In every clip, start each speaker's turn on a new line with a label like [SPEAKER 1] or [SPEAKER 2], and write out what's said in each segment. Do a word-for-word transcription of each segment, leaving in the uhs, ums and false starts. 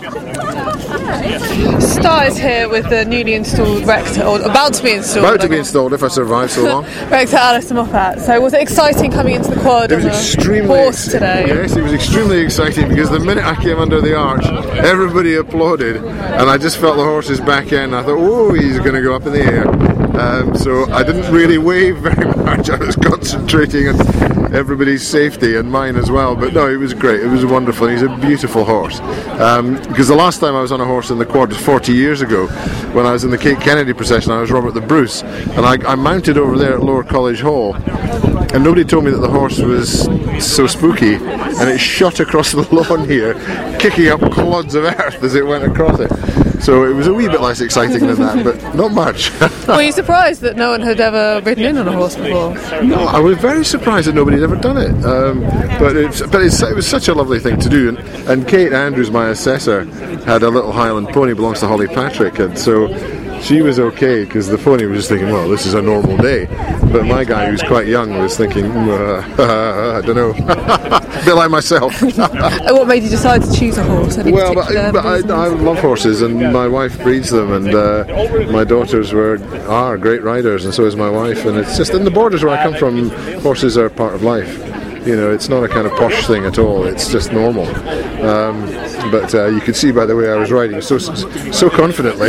[SPEAKER 1] Started here with the newly installed rector, or about to be installed.
[SPEAKER 2] About to be installed if I survive so long.
[SPEAKER 1] Rector Alistair Moffat. So was it exciting coming into the quad
[SPEAKER 2] It was
[SPEAKER 1] on a
[SPEAKER 2] extremely
[SPEAKER 1] horse
[SPEAKER 2] ex-
[SPEAKER 1] today?
[SPEAKER 2] Yes, it was extremely exciting because the minute I came under the arch, everybody applauded, and I just felt the horse's back end. I thought, oh, he's going to go up in the air. Um, so I didn't really wave very much. I was concentrating on everybody's safety and mine as well. But no, it was great. It was wonderful. He's a beautiful horse. Um, because the last time I was on a horse in the quad was forty years ago, when I was in the Kate Kennedy procession. I was Robert the Bruce, and I, I mounted over there at Lower College Hall. And nobody told me that the horse was so spooky, and it shot across the lawn here, kicking up clods of earth as it went across it. So it was a wee bit less exciting than that, but not much.
[SPEAKER 1] Were you surprised that no one had ever ridden in on a horse before?
[SPEAKER 2] No, I was very surprised that nobody had ever done it. Um, but it's, but it's, it was such a lovely thing to do. And, and Kate Andrews, my assessor, had a little Highland pony, belongs to Holly Patrick, and so she was okay because the pony was just thinking, well, this is a normal day. But my guy, who's quite young, was thinking, uh, uh, I don't know, a bit like myself.
[SPEAKER 1] What made you decide to choose a horse? Any
[SPEAKER 2] Well, but,
[SPEAKER 1] particular
[SPEAKER 2] but I,
[SPEAKER 1] reasons?
[SPEAKER 2] I love horses, and my wife breeds them, and uh, my daughters were are great riders, and so is my wife. And it's just in the Borders where I come from, horses are part of life. You know, it's not a kind of posh thing at all. It's just normal. Um, but uh, you could see by the way I was riding so so confidently.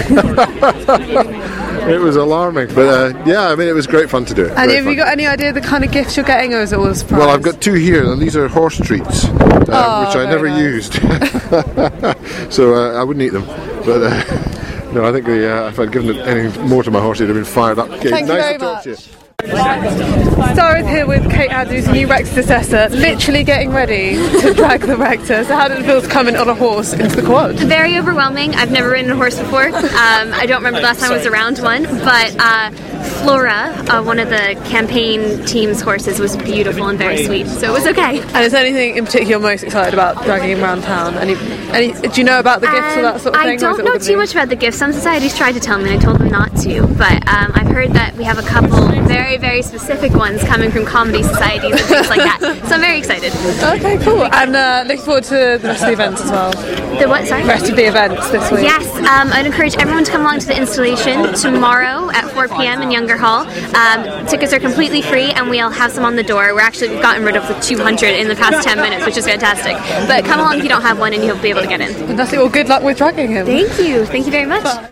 [SPEAKER 2] It was alarming, but uh, yeah, I mean, it was great fun to do.
[SPEAKER 1] And
[SPEAKER 2] Great
[SPEAKER 1] have
[SPEAKER 2] fun.
[SPEAKER 1] you got any idea the kind of gifts you're getting, or is it all a surprise?
[SPEAKER 2] Well, I've got two here, and these are horse treats, uh,
[SPEAKER 1] Oh,
[SPEAKER 2] which I
[SPEAKER 1] very
[SPEAKER 2] never
[SPEAKER 1] nice.
[SPEAKER 2] used. So uh, I wouldn't eat them. But uh, no, I think the, uh, if I'd given it any more to my horse, he'd have been fired up. Okay,
[SPEAKER 1] Thank you
[SPEAKER 2] nice
[SPEAKER 1] very
[SPEAKER 2] to talk
[SPEAKER 1] much.
[SPEAKER 2] to you.
[SPEAKER 1] Started here with Kate Andrews, new rector's assessor, literally getting ready to drag the rector. So how did it feel to come in on a horse into the quad?
[SPEAKER 3] Very overwhelming. I've never ridden a horse before. Um, I don't remember the last time I was around one, but uh, Flora, uh, one of the campaign team's horses, was beautiful and very sweet, so it was okay.
[SPEAKER 1] And is there anything in particular you're most excited about dragging him around town? Any, any, do you know about the gifts or that sort of
[SPEAKER 3] Um,
[SPEAKER 1] thing?
[SPEAKER 3] I
[SPEAKER 1] or is
[SPEAKER 3] don't
[SPEAKER 1] it all
[SPEAKER 3] know
[SPEAKER 1] gonna
[SPEAKER 3] too
[SPEAKER 1] be-
[SPEAKER 3] much about the gifts. Some societies tried to tell me, and I told them not to. But um, I've heard that we have a couple very, very specific ones coming from comedy societies and things like that. So I'm very excited.
[SPEAKER 1] Okay, cool. And uh, looking forward to the rest of the events as well.
[SPEAKER 3] The what? Sorry.
[SPEAKER 1] The rest of the events this week.
[SPEAKER 3] Yes, um, I'd encourage everyone to come along to the installation tomorrow at four p.m. in Younger Hall. Um, tickets are completely free, and we'll have some on the door. We're actually we've gotten rid of the two hundred in the past ten minutes, which is fantastic. But come along if you don't have one, and you'll be able to get in.
[SPEAKER 1] Fantastic. Well, good luck with dragging him.
[SPEAKER 3] Thank you. Thank you very much.
[SPEAKER 1] Bye.